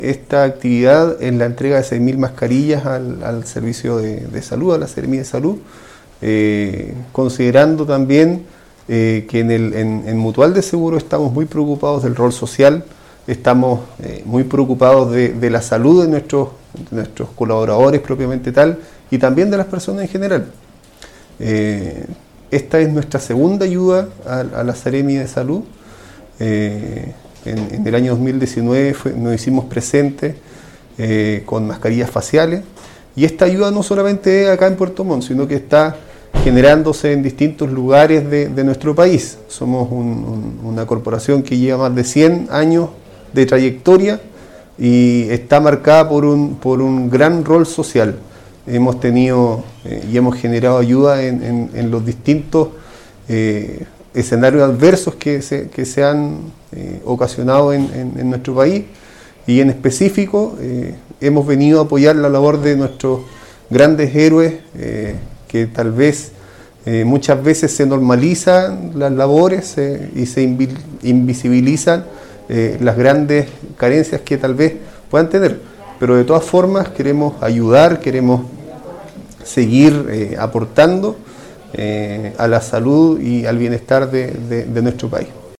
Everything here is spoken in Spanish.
Esta actividad es la entrega de 6.000 mascarillas al servicio de salud, a la Seremía de Salud, considerando también que en Mutual de Seguro estamos muy preocupados del rol social, estamos muy preocupados de la salud de nuestros colaboradores propiamente tal y también de las personas en general. Esta es nuestra segunda ayuda a la Seremía de Salud. En el año 2019 nos hicimos presentes con mascarillas faciales y esta ayuda no solamente es acá en Puerto Montt, sino que está generándose en distintos lugares de nuestro país. Somos una corporación que lleva más de 100 años de trayectoria y está marcada por un gran rol social. Hemos tenido y hemos generado ayuda en los distintos escenarios adversos que se han ocasionado en nuestro país, y en específico hemos venido a apoyar la labor de nuestros grandes héroes, que tal vez muchas veces se normalizan las labores y se invisibilizan las grandes carencias que tal vez puedan tener, pero de todas formas queremos ayudar, queremos seguir aportando a la salud y al bienestar de nuestro país.